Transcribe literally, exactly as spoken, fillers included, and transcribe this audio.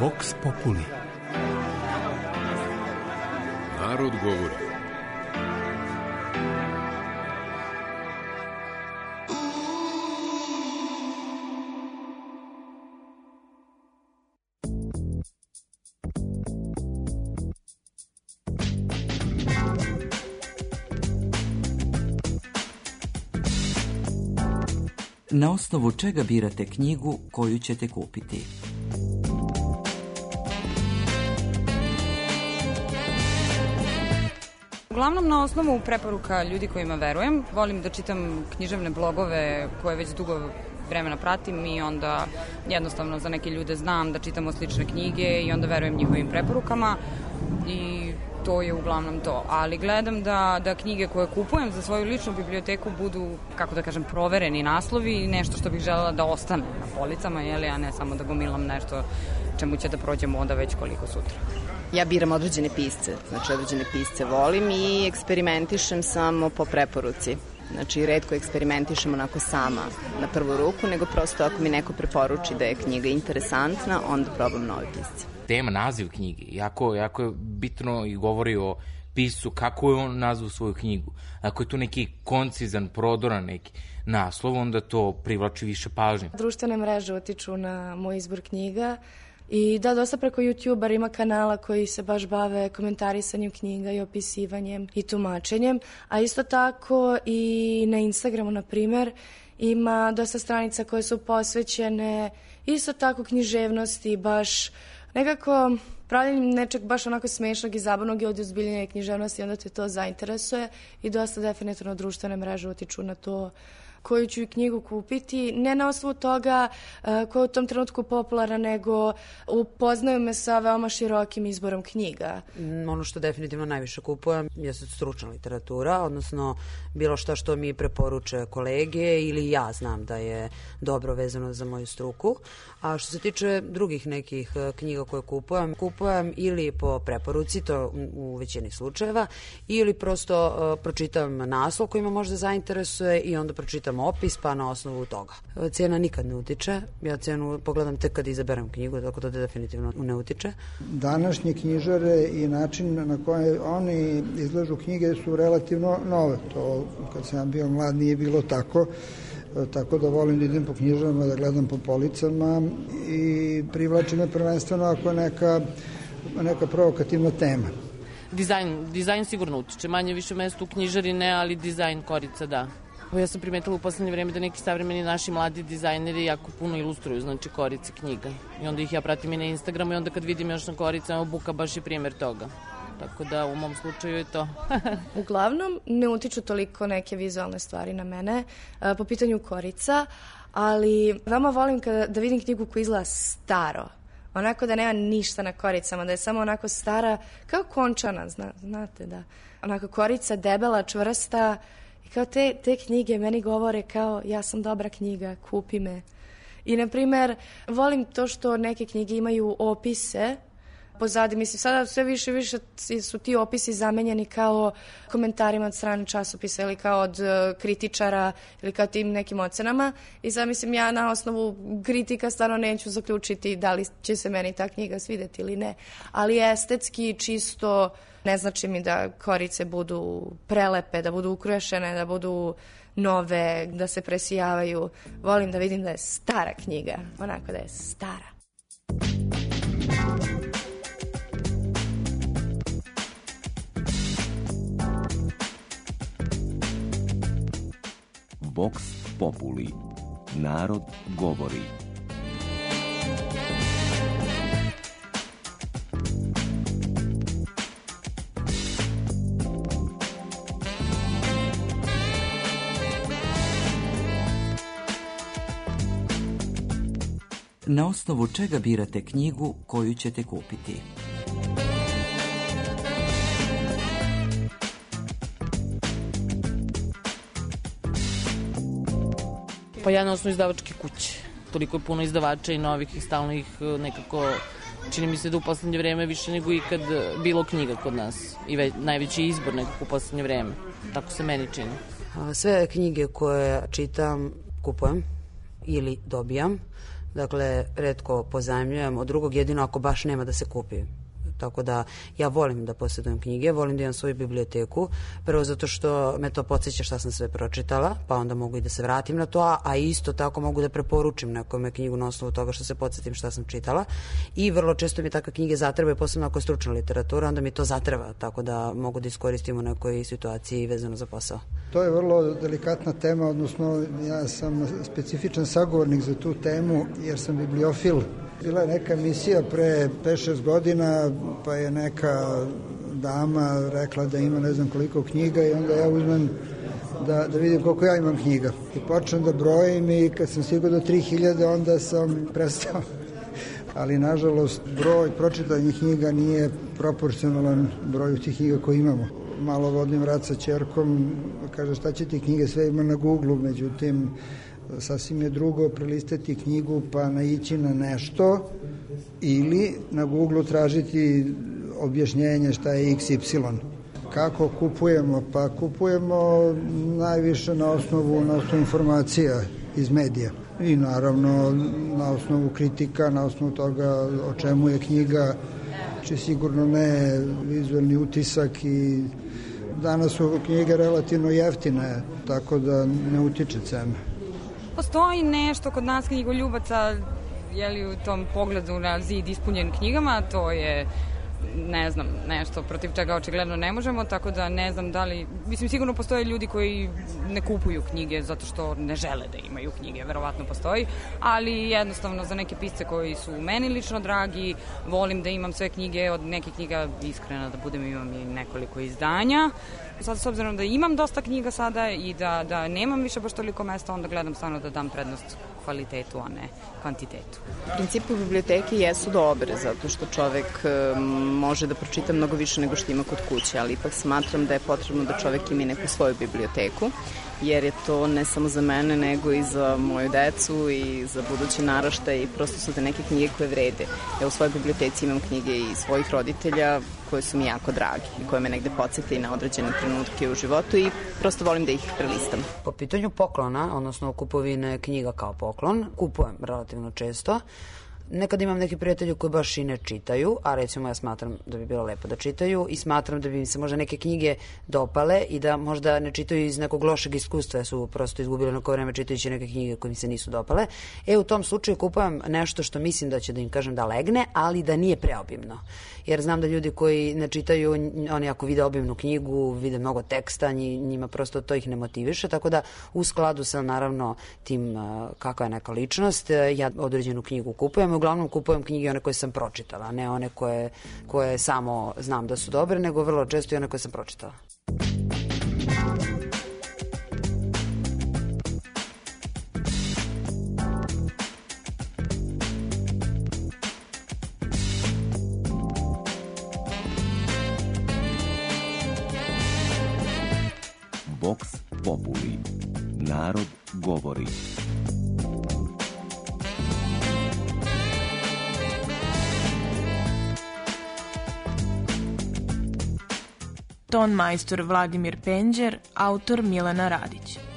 Vox Populi. Narod govori. Na osnovu čega birate knjigu koju ćete kupiti? Uglavnom na osnovu preporuka ljudi kojima verujem. Volim da čitam književne blogove koje već dugo vremena pratim i onda jednostavno za neke ljude znam da čitamo slične knjige i onda verujem njihovim preporukama i to je uglavnom to. Ali gledam da, da knjige koje kupujem za svoju ličnu biblioteku budu, kako da kažem, provereni naslovi i nešto što bih želela da ostane na policama, jeli, a ne samo da gomilam nešto čemu će da prođemo onda već koliko sutra. Ja biram određene pisce, znači određene pisce volim i eksperimentišem samo po preporuci. Znači, retko eksperimentišem onako sama na prvu ruku, nego prosto ako mi neko preporuči da je knjiga interesantna, onda probam nove pisce. Tema, naziv knjige, jako, jako je bitno i govori o piscu kako je on nazvao svoju knjigu. Ako je tu neki koncizan, prodoran neki naslov, onda to privlači više pažnje. Društvene mreže utiču na moj izbor knjiga. I da, dosta preko YouTubera ima kanala koji se baš bave komentarisanjem knjiga i opisivanjem i tumačenjem, a isto tako i na Instagramu, na primer, ima dosta stranica koje su posvećene isto tako književnosti, baš nekako pravljenjem nečeg baš onako smešnog i zabavnog i od ozbiljnije književnosti, onda te to zainteresuje i dosta definitivno društvene mreže utiču na to koju ću knjigu kupiti, ne na osnovu toga uh, koja je u tom trenutku popularna, nego upoznaju me sa veoma širokim izborom knjiga. Ono što definitivno najviše kupujem je stručna literatura, odnosno bilo šta što mi preporuče kolege ili ja znam da je dobro vezano za moju struku. A što se tiče drugih nekih knjiga koje kupujem, kupujem ili po preporuci, to u većini slučajeva, ili prosto uh, pročitam naslov koji me možda zainteresuje i onda pročitam opis, pa na osnovu toga. Cena nikad ne utiče. Ja cenu pogledam tek kad izaberem knjigu, tako da definitivno ne utiče. Današnje knjižare i način na koje oni izlažu knjige su relativno nove. To, kad sam bio mlad, nije bilo tako. Tako da volim da idem po knjižarama, da gledam po policama i privlači me prvenstveno ako je neka, neka provokativna tema. Dizajn, dizajn sigurno utiče. Manje više mesto u knjižari ne, ali dizajn korica da. Ja sam primetila u poslednje vreme da neki savremeni naši mladi dizajneri jako puno ilustruju, znači korice knjiga. I onda ih ja pratim i na Instagramu i onda kad vidim još na koricama, Buka baš je primjer toga. Tako da u mom slučaju je to. Uglavnom ne utiču toliko neke vizualne stvari na mene po pitanju korica, ali veoma volim kada, da vidim knjigu koja izgleda staro. Onako da nema ništa na koricama, da je samo onako stara, kao končana, zna, znate da. Onako korica debela, čvrsta. I kao te, te knjige meni govore kao ja sam dobra knjiga, kupi me. I na primer, volim to što neke knjige imaju opise pozadi. Mislim, sada sve više i više su ti opisi zamenjeni kao komentarima od strane časopisa ili kao od uh, kritičara ili kao tim nekim ocenama. I sad mislim, ja na osnovu kritika stvarno neću zaključiti da li će se meni ta knjiga svideti ili ne. Ali estetski čisto ne znači mi da korice budu prelepe, da budu ukrašene, da budu nove, da se presijavaju. Volim da vidim da je stara knjiga, onako da je stara. Vox Populi. Narod govori. Na osnovu čega birate knjigu koju ćete kupiti? Pa ja na osnovu izdavačke kuće. Toliko je puno izdavača i novih i stalno ih nekako, čini mi se da u poslednje vreme više nego ikad bilo knjiga kod nas. I već, najveći izbor nekako u poslednje vreme. Tako se meni čini. Sve knjige koje čitam kupujem ili dobijam. Dakle, retko pozajmljujem od drugog, jedino ako baš nema da se kupi. Tako da ja volim da posjedujem knjige, volim da imam svoju biblioteku, prvo zato što me to podsjeća šta sam sve pročitala, pa onda mogu i da se vratim na to, a isto tako mogu da preporučim nekome knjigu na osnovu toga što se podsjetim šta sam čitala i vrlo često mi takve knjige zatrebaju, posebno ako je stručna literatura, onda mi to zatreba, tako da mogu da iskoristim u nekoj situaciji vezano za posao. To je vrlo delikatna tema, odnosno ja sam specifičan sagovornik za tu temu jer sam bibliofil. Bila je neka emisija pre pet šest godina, pa je neka dama rekla da ima ne znam koliko knjiga i onda ja uzmem da, da vidim koliko ja imam knjiga. I počnem da brojim i kad sam stigao do tri hiljade onda sam prestao. Ali nažalost broj pročitanih knjiga nije proporcionalan broju tih knjiga koje imamo. Malo vodim rad sa ćerkom, kaže šta će ti knjige, sve ima na Google-u, međutim sasvim je drugo prelistati knjigu pa naići na nešto ili na Google-u tražiti objašnjenje šta je iks ipsilon. Kako kupujemo? Pa kupujemo najviše na osnovu, na osnovu informacija iz medija i naravno na osnovu kritika, na osnovu toga o čemu je knjiga, či sigurno ne vizualni utisak i danas su knjige relativno jeftine, tako da ne utiče cena. Postoji nešto kod nas knjigoljubaca, je li u tom pogledu na zid ispunjen knjigama, to je, ne znam, nešto protiv čega očigledno ne možemo, tako da ne znam da li, mislim sigurno postoje ljudi koji ne kupuju knjige zato što ne žele da imaju knjige, verovatno postoji, ali jednostavno za neke pisce koji su meni lično dragi, volim da imam sve knjige, od nekih knjiga iskreno da budem imam i nekoliko izdanja. Sad s obzirom da imam dosta knjiga sada i da, da nemam više baš toliko mesta, onda gledam stvarno da dam prednost kvalitetu, a ne kvantitetu. U principu biblioteke jesu dobre, zato što čovek može da pročita mnogo više nego što ima kod kuće, ali ipak smatram da je potrebno da čovek ima neku svoju biblioteku, jer je to ne samo za mene, nego i za moju decu i za buduće naraštaje i prosto su te neke knjige koje vrede. Ja u svojoj biblioteci imam knjige i svojih roditelja koje su mi jako dragi i koje me negde podsjete i na određene trenutke u životu i prosto volim da ih prelistam. Po pitanju poklona, odnosno kupovine knjiga kao poklon, kupujem relativno često. Nekad imam neki prijatelji koji baš i ne čitaju, a recimo ja smatram da bi bilo lepo da čitaju i smatram da bi mi se možda neke knjige dopale i da možda ne čitaju iz nekog lošeg iskustva, su prosto izgubili neko vreme čitajući neke knjige koje mi se nisu dopale. E, u tom slučaju kupujem nešto što mislim da će da im kažem da legne, ali da nije preobimno. Jer znam da ljudi koji ne čitaju, oni ako vide obimnu knjigu, vide mnogo teksta, njima prosto to ih ne motiviše, tako da u skladu sa naravno tim kakva je neka ličnost, ja određenu knjigu kupujem. Uglavnom kupujem knjige one koje sam pročitala, ne one koje, koje samo znam da su dobre, nego vrlo često i one koje sam pročitala. Vox Populi. Narod govori. Ton majstor Vladimir Penđer, autor Milena Radić.